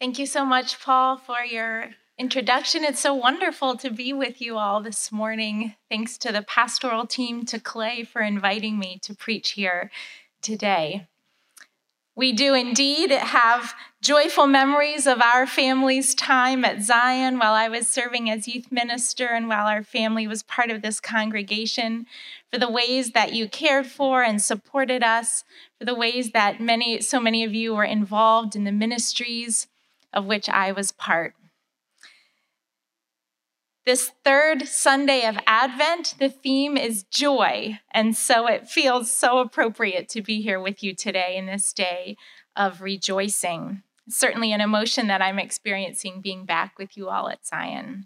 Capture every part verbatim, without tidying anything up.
Thank you so much, Paul, for your introduction. It's so wonderful to be with you all this morning. Thanks to the pastoral team, to Clay for inviting me to preach here today. We do indeed have joyful memories of our family's time at Zion while I was serving as youth minister and while our family was part of this congregation, for the ways that you cared for and supported us, for the ways that many, so many of you were involved in the ministries of which I was part. This third Sunday of Advent, the theme is joy, and so it feels so appropriate to be here with you today in this day of rejoicing. It's certainly an emotion that I'm experiencing being back with you all at Zion.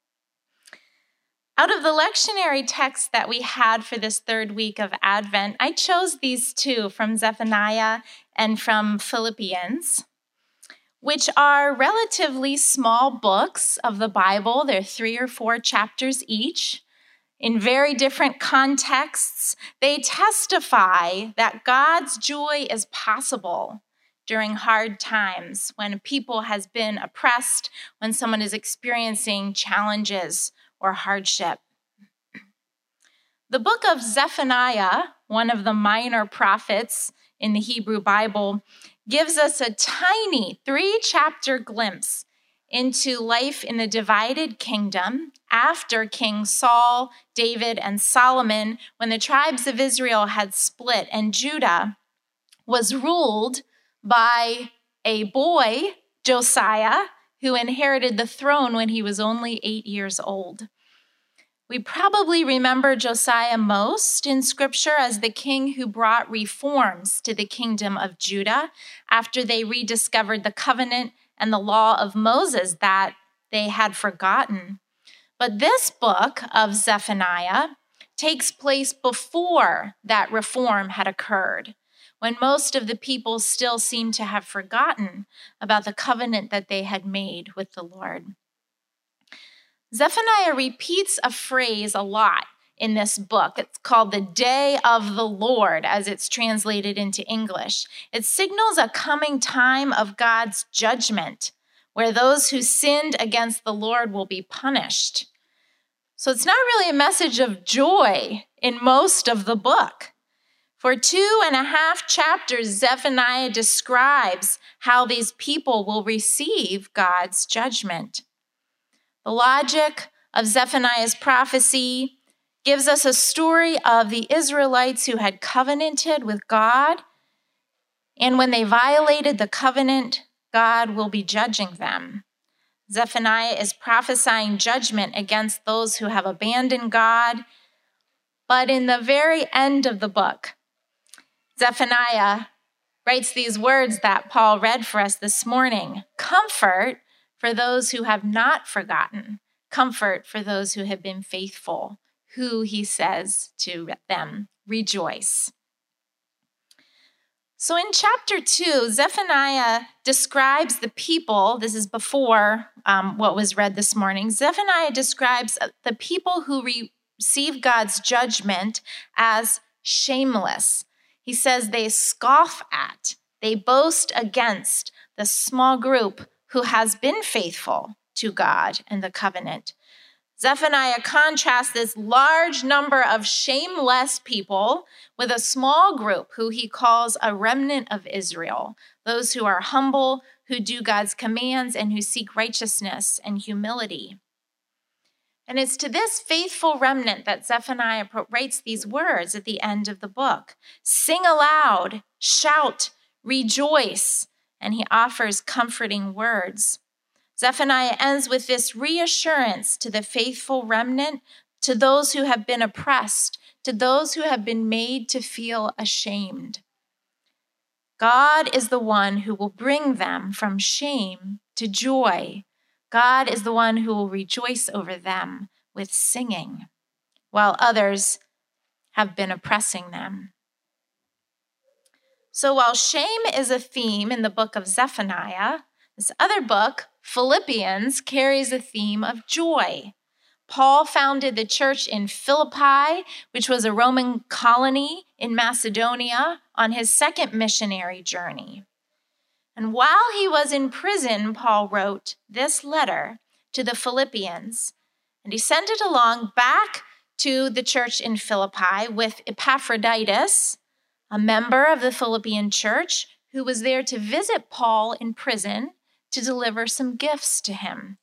Out of the lectionary text that we had for this third week of Advent, I chose these two from Zephaniah and from Philippians, which are relatively small books of the Bible. They're three or four chapters each in very different contexts. They testify that God's joy is possible during hard times, when a people has been oppressed, when someone is experiencing challenges or hardship. The book of Zephaniah, one of the minor prophets in the Hebrew Bible, gives us a tiny three-chapter glimpse into life in the divided kingdom after King Saul, David, and Solomon, when the tribes of Israel had split and Judah was ruled by a boy, Josiah, who inherited the throne when he was only eight years old. We probably remember Josiah most in Scripture as the king who brought reforms to the kingdom of Judah after they rediscovered the covenant and the law of Moses that they had forgotten. But this book of Zephaniah takes place before that reform had occurred, when most of the people still seem to have forgotten about the covenant that they had made with the Lord. Zephaniah repeats a phrase a lot in this book. It's called the Day of the Lord, as it's translated into English. It signals a coming time of God's judgment, where those who sinned against the Lord will be punished. So it's not really a message of joy in most of the book. For two and a half chapters, Zephaniah describes how these people will receive God's judgment. The logic of Zephaniah's prophecy gives us a story of the Israelites who had covenanted with God, and when they violated the covenant, God will be judging them. Zephaniah is prophesying judgment against those who have abandoned God, but in the very end of the book, Zephaniah writes these words that Paul read for us this morning: comfort for those who have not forgotten, comfort for those who have been faithful, who, he says to them, rejoice. So in chapter two, Zephaniah describes the people, this is before um, what was read this morning, Zephaniah describes the people who re- receive God's judgment as shameless. He says they scoff at, they boast against the small group who has been faithful to God and the covenant. Zephaniah contrasts this large number of shameless people with a small group who he calls a remnant of Israel, those who are humble, who do God's commands, and who seek righteousness and humility. And it's to this faithful remnant that Zephaniah writes these words at the end of the book: sing aloud, shout, rejoice. And he offers comforting words. Zephaniah ends with this reassurance to the faithful remnant, to those who have been oppressed, to those who have been made to feel ashamed. God is the one who will bring them from shame to joy. God is the one who will rejoice over them with singing, while others have been oppressing them. So while shame is a theme in the book of Zephaniah, this other book, Philippians, carries a theme of joy. Paul founded the church in Philippi, which was a Roman colony in Macedonia, on his second missionary journey. And while he was in prison, Paul wrote this letter to the Philippians, and he sent it along back to the church in Philippi with Epaphroditus, a member of the Philippian church, who was there to visit Paul in prison to deliver some gifts to him.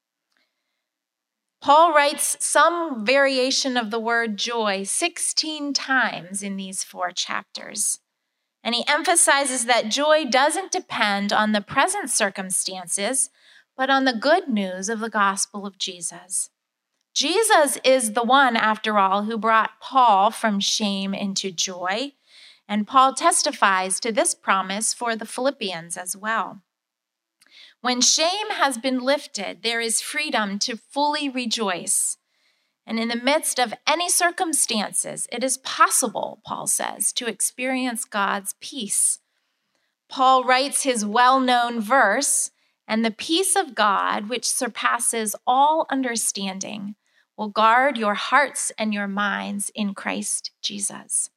Paul writes some variation of the word joy sixteen times in these four chapters. And he emphasizes that joy doesn't depend on the present circumstances, but on the good news of the gospel of Jesus. Jesus is the one, after all, who brought Paul from shame into joy. And Paul testifies to this promise for the Philippians as well. When shame has been lifted, there is freedom to fully rejoice. And in the midst of any circumstances, it is possible, Paul says, to experience God's peace. Paul writes his well-known verse, "And the peace of God, which surpasses all understanding, will guard your hearts and your minds in Christ Jesus."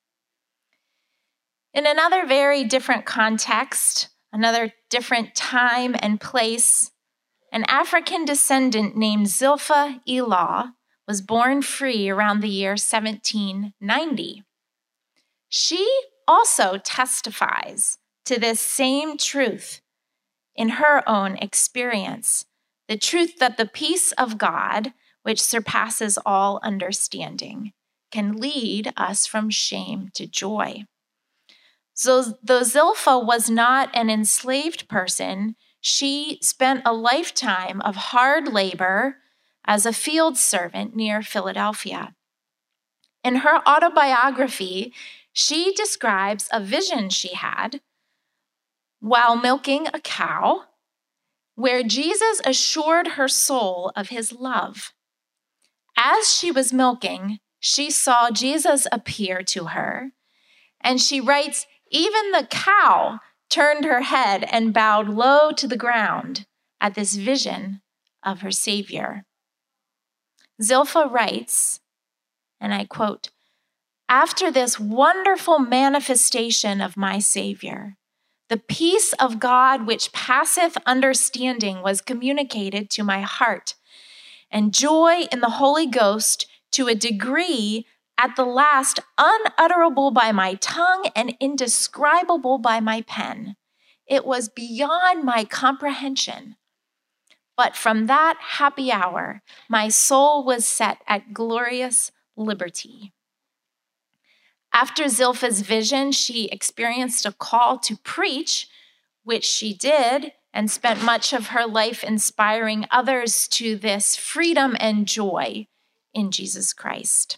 In another very different context, another different time and place, an African descendant named Zilpha Elah was born free around the year seventeen ninety. She also testifies to this same truth in her own experience, the truth that the peace of God, which surpasses all understanding, can lead us from shame to joy. So though Zilpha was not an enslaved person, she spent a lifetime of hard labor as a field servant near Philadelphia. In her autobiography, she describes a vision she had while milking a cow, where Jesus assured her soul of his love. As she was milking, she saw Jesus appear to her, and she writes, "Even the cow turned her head and bowed low to the ground at this vision of her Savior." Zilpha writes, and I quote, "After this wonderful manifestation of my Savior, the peace of God which passeth understanding was communicated to my heart, and joy in the Holy Ghost to a degree at the last unutterable by my tongue and indescribable by my pen. It was beyond my comprehension. But from that happy hour, my soul was set at glorious liberty." After Zilpha's vision, she experienced a call to preach, which she did, and spent much of her life inspiring others to this freedom and joy in Jesus Christ.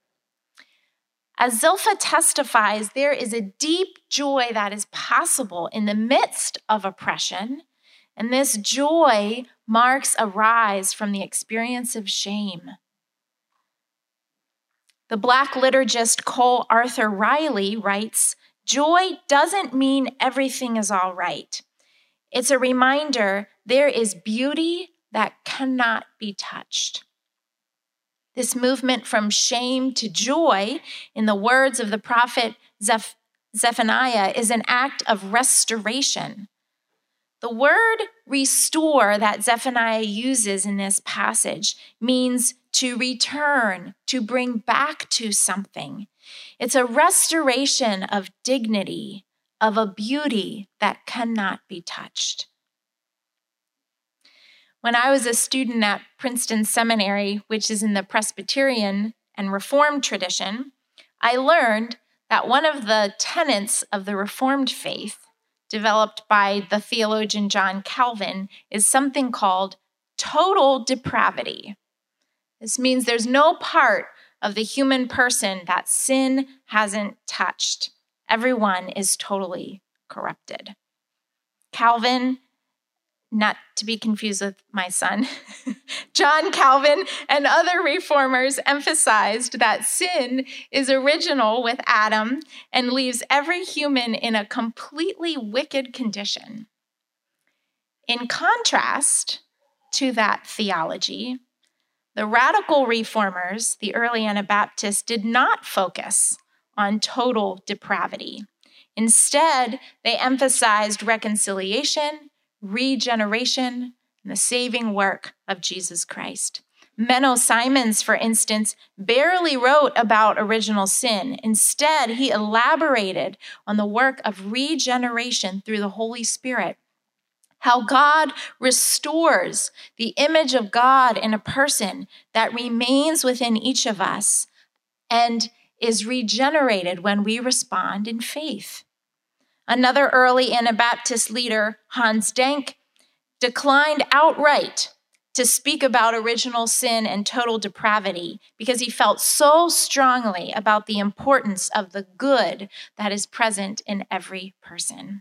As Zilpha testifies, there is a deep joy that is possible in the midst of oppression, and this joy marks a rise from the experience of shame. The Black liturgist Cole Arthur Riley writes, "Joy doesn't mean everything is all right. It's a reminder there is beauty that cannot be touched." This movement from shame to joy, in the words of the prophet Zeph- Zephaniah, is an act of restoration. The word restore that Zephaniah uses in this passage means to return, to bring back to something. It's a restoration of dignity, of a beauty that cannot be touched. When I was a student at Princeton Seminary, which is in the Presbyterian and Reformed tradition, I learned that one of the tenets of the Reformed faith, developed by the theologian John Calvin, is something called total depravity. This means there's no part of the human person that sin hasn't touched. Everyone is totally corrupted. Calvin, not to be confused with my son, John Calvin and other reformers emphasized that sin is original with Adam and leaves every human in a completely wicked condition. In contrast to that theology, the radical reformers, the early Anabaptists, did not focus on total depravity. Instead, they emphasized reconciliation, regeneration, and the saving work of Jesus Christ. Menno Simons, for instance, barely wrote about original sin. Instead, he elaborated on the work of regeneration through the Holy Spirit, how God restores the image of God in a person that remains within each of us and is regenerated when we respond in faith. Another early Anabaptist leader, Hans Denk, declined outright to speak about original sin and total depravity because he felt so strongly about the importance of the good that is present in every person.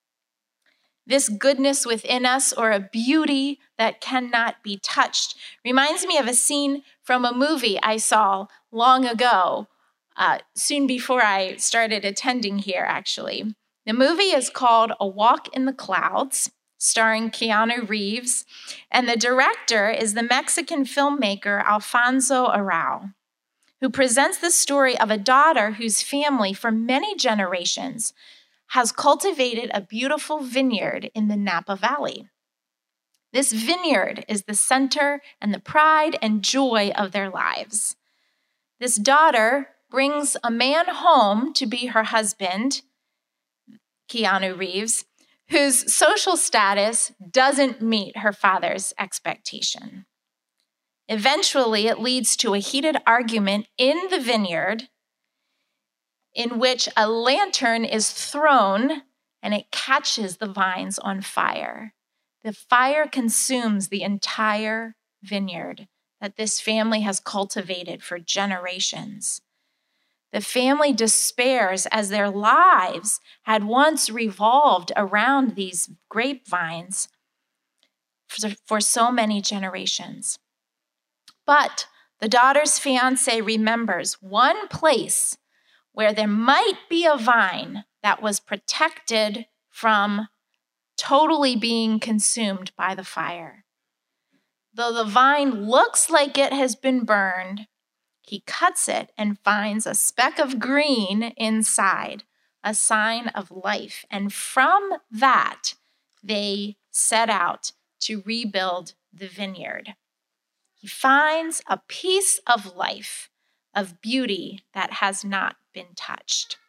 This goodness within us, or a beauty that cannot be touched, reminds me of a scene from a movie I saw long ago, uh, soon before I started attending here, actually. The movie is called A Walk in the Clouds, starring Keanu Reeves, and the director is the Mexican filmmaker Alfonso Arau, who presents the story of a daughter whose family, for many generations, has cultivated a beautiful vineyard in the Napa Valley. This vineyard is the center and the pride and joy of their lives. This daughter brings a man home to be her husband, Keanu Reeves, whose social status doesn't meet her father's expectation. Eventually, it leads to a heated argument in the vineyard in which a lantern is thrown and it catches the vines on fire. The fire consumes the entire vineyard that this family has cultivated for generations. The family despairs as their lives had once revolved around these grapevines for, for so many generations. But the daughter's fiance remembers one place where there might be a vine that was protected from totally being consumed by the fire. Though the vine looks like it has been burned, he cuts it and finds a speck of green inside, a sign of life. And from that, they set out to rebuild the vineyard. He finds a piece of life, of beauty that has not been touched.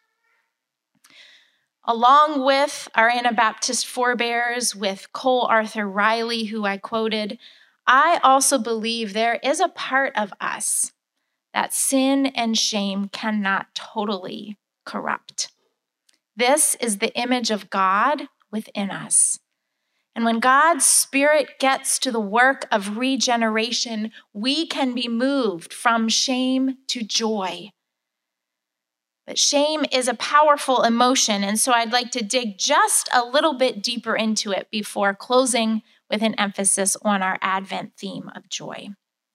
Along with our Anabaptist forebears, with Cole Arthur Riley, who I quoted, I also believe there is a part of us that sin and shame cannot totally corrupt. This is the image of God within us. And when God's Spirit gets to the work of regeneration, we can be moved from shame to joy. But shame is a powerful emotion, and so I'd like to dig just a little bit deeper into it before closing with an emphasis on our Advent theme of joy.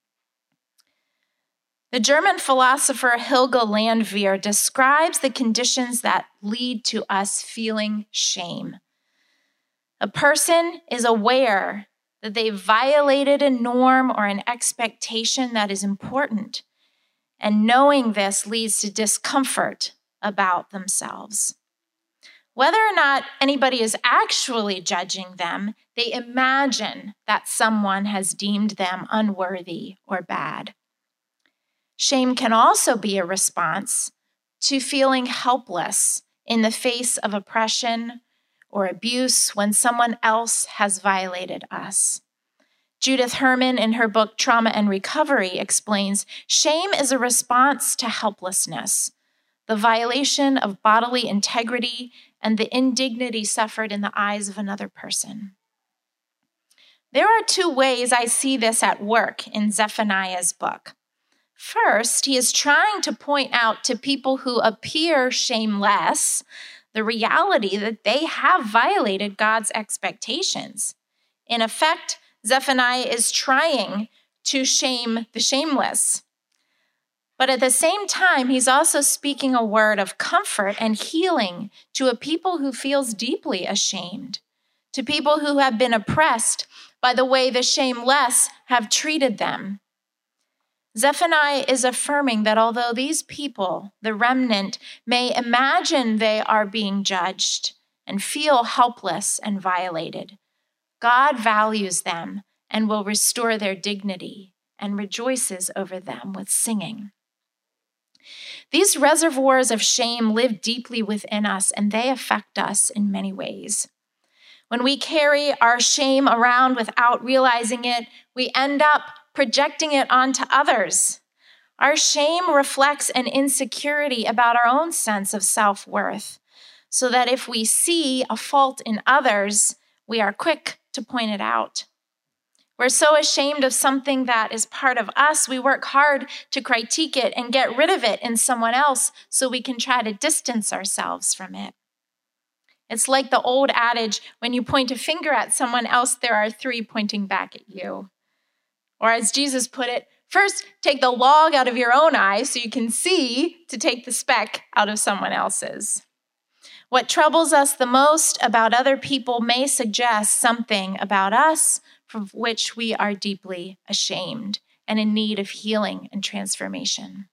The German philosopher Helge Landwehr describes the conditions that lead to us feeling shame. A person is aware that they violated a norm or an expectation that is important, and knowing this leads to discomfort about themselves. Whether or not anybody is actually judging them, they imagine that someone has deemed them unworthy or bad. Shame can also be a response to feeling helpless in the face of oppression or abuse when someone else has violated us. Judith Herman, in her book Trauma and Recovery, explains shame is a response to helplessness, the violation of bodily integrity, and the indignity suffered in the eyes of another person. There are two ways I see this at work in Zephaniah's book. First, he is trying to point out to people who appear shameless the reality that they have violated God's expectations. In effect, Zephaniah is trying to shame the shameless. But at the same time, he's also speaking a word of comfort and healing to a people who feels deeply ashamed, to people who have been oppressed by the way the shameless have treated them. Zephaniah is affirming that although these people, the remnant, may imagine they are being judged and feel helpless and violated, God values them and will restore their dignity and rejoices over them with singing. These reservoirs of shame live deeply within us, and they affect us in many ways. When we carry our shame around without realizing it, we end up projecting it onto others. Our shame reflects an insecurity about our own sense of self-worth, so that if we see a fault in others, we are quick to point it out. We're so ashamed of something that is part of us, we work hard to critique it and get rid of it in someone else so we can try to distance ourselves from it. It's like the old adage, when you point a finger at someone else, there are three pointing back at you. Or as Jesus put it, first take the log out of your own eye so you can see to take the speck out of someone else's. What troubles us the most about other people may suggest something about us from which we are deeply ashamed and in need of healing and transformation.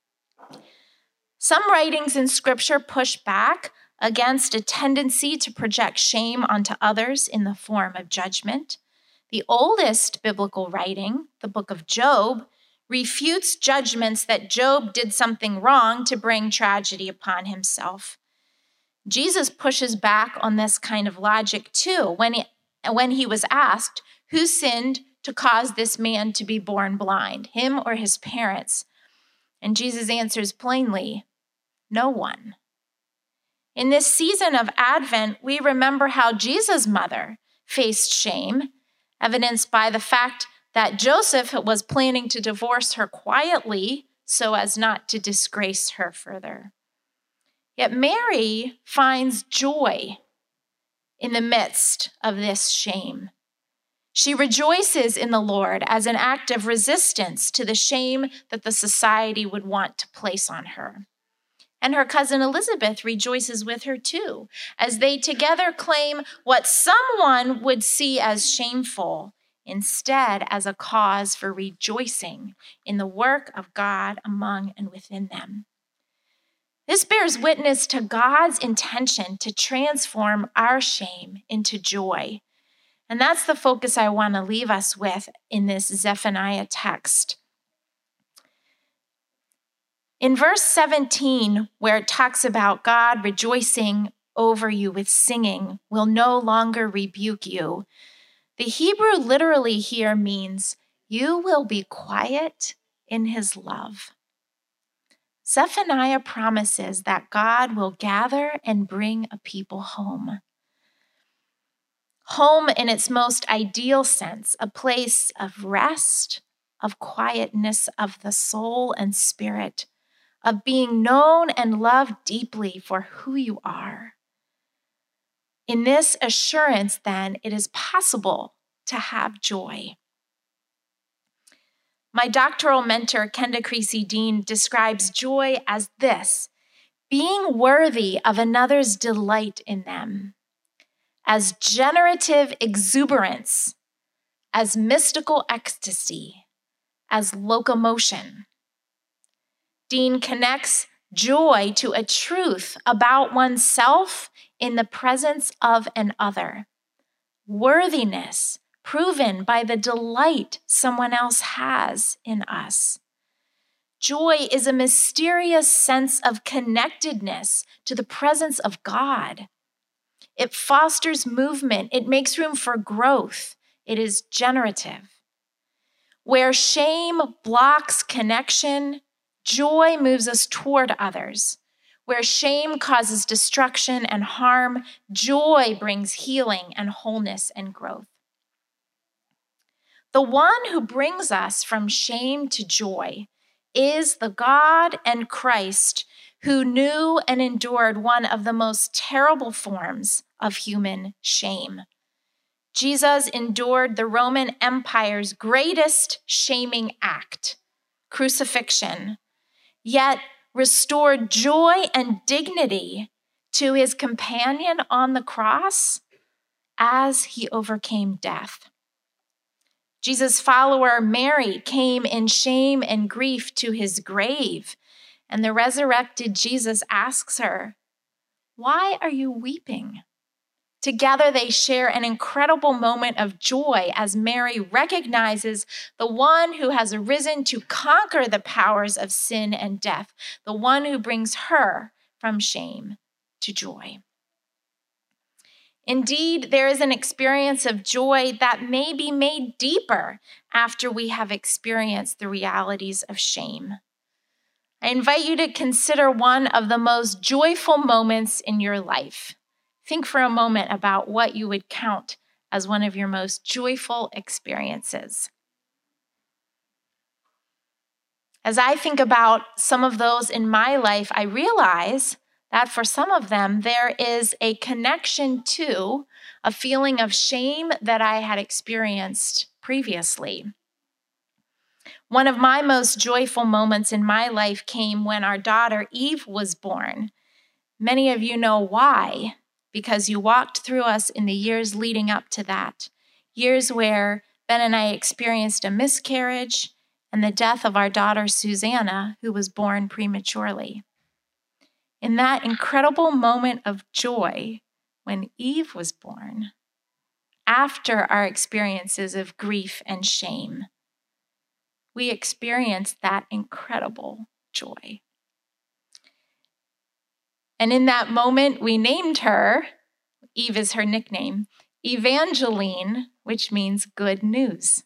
Some writings in Scripture push back against a tendency to project shame onto others in the form of judgment. The oldest biblical writing, the book of Job, refutes judgments that Job did something wrong to bring tragedy upon himself. Jesus pushes back on this kind of logic too when he, when he was asked, who sinned to cause this man to be born blind, him or his parents? And Jesus answers plainly, no one. In this season of Advent, we remember how Jesus' mother faced shame, evidenced by the fact that Joseph was planning to divorce her quietly so as not to disgrace her further. Yet Mary finds joy in the midst of this shame. She rejoices in the Lord as an act of resistance to the shame that the society would want to place on her. And her cousin Elizabeth rejoices with her too, as they together claim what someone would see as shameful, instead as a cause for rejoicing in the work of God among and within them. This bears witness to God's intention to transform our shame into joy. And that's the focus I want to leave us with in this Zephaniah text. In verse seventeen, where it talks about God rejoicing over you with singing, will no longer rebuke you, the Hebrew literally here means you will be quiet in his love. Zephaniah promises that God will gather and bring a people home. Home in its most ideal sense, a place of rest, of quietness of the soul and spirit, of being known and loved deeply for who you are. In this assurance, then, it is possible to have joy. My doctoral mentor, Kenda Creasy-Dean, describes joy as this: being worthy of another's delight in them, as generative exuberance, as mystical ecstasy, as locomotion. Dean connects joy to a truth about oneself in the presence of an other. Worthiness proven by the delight someone else has in us. Joy is a mysterious sense of connectedness to the presence of God. It fosters movement. It makes room for growth. It is generative. Where shame blocks connection, joy moves us toward others. Where shame causes destruction and harm, joy brings healing and wholeness and growth. The one who brings us from shame to joy is the God and Christ who knew and endured one of the most terrible forms of human shame. Jesus endured the Roman Empire's greatest shaming act, crucifixion, yet restored joy and dignity to his companion on the cross as he overcame death. Jesus' follower Mary came in shame and grief to his grave, and the resurrected Jesus asks her, "Why are you weeping?" Together, they share an incredible moment of joy as Mary recognizes the one who has risen to conquer the powers of sin and death, the one who brings her from shame to joy. Indeed, there is an experience of joy that may be made deeper after we have experienced the realities of shame. I invite you to consider one of the most joyful moments in your life. Think for a moment about what you would count as one of your most joyful experiences. As I think about some of those in my life, I realize that for some of them, there is a connection to a feeling of shame that I had experienced previously. One of my most joyful moments in my life came when our daughter Eve was born. Many of you know why, because you walked through us in the years leading up to that, years where Ben and I experienced a miscarriage and the death of our daughter Susanna, who was born prematurely. In that incredible moment of joy when Eve was born, after our experiences of grief and shame, we experienced that incredible joy. And in that moment, we named her, Eve is her nickname, Evangeline, which means good news.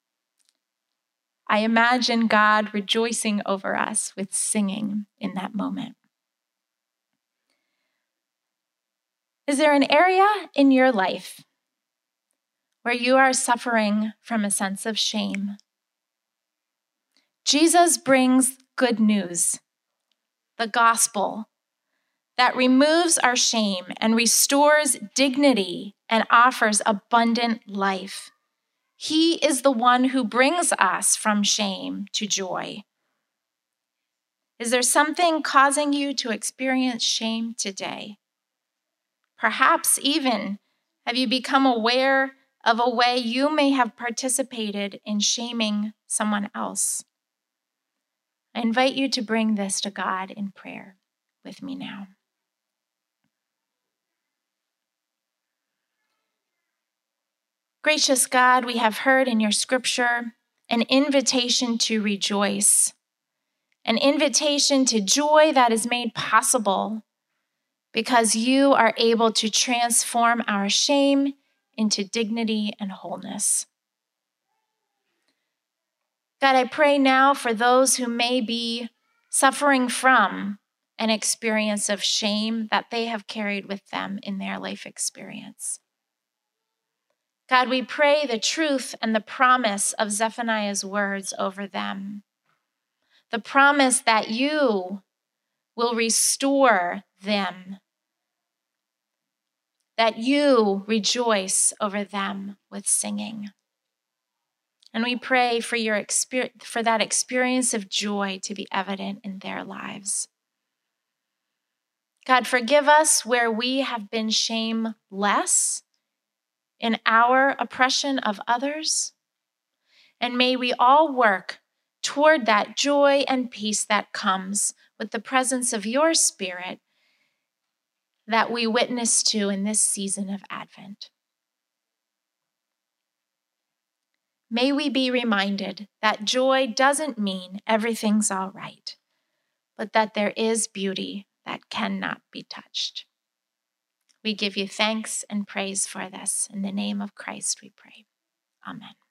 I imagine God rejoicing over us with singing in that moment. Is there an area in your life where you are suffering from a sense of shame? Jesus brings good news, the gospel, that removes our shame and restores dignity and offers abundant life. He is the one who brings us from shame to joy. Is there something causing you to experience shame today? Perhaps even have you become aware of a way you may have participated in shaming someone else? I invite you to bring this to God in prayer with me now. Gracious God, we have heard in your scripture an invitation to rejoice, an invitation to joy that is made possible because you are able to transform our shame into dignity and wholeness. God, I pray now for those who may be suffering from an experience of shame that they have carried with them in their life experience. God, we pray the truth and the promise of Zephaniah's words over them. The promise that you will restore them, that you rejoice over them with singing. And we pray for your experience, for that experience of joy to be evident in their lives. God, forgive us where we have been shameless in our oppression of others. And may we all work toward that joy and peace that comes with the presence of your Spirit that we witness to in this season of Advent. May we be reminded that joy doesn't mean everything's all right, but that there is beauty that cannot be touched. We give you thanks and praise for this. In the name of Christ we pray. Amen.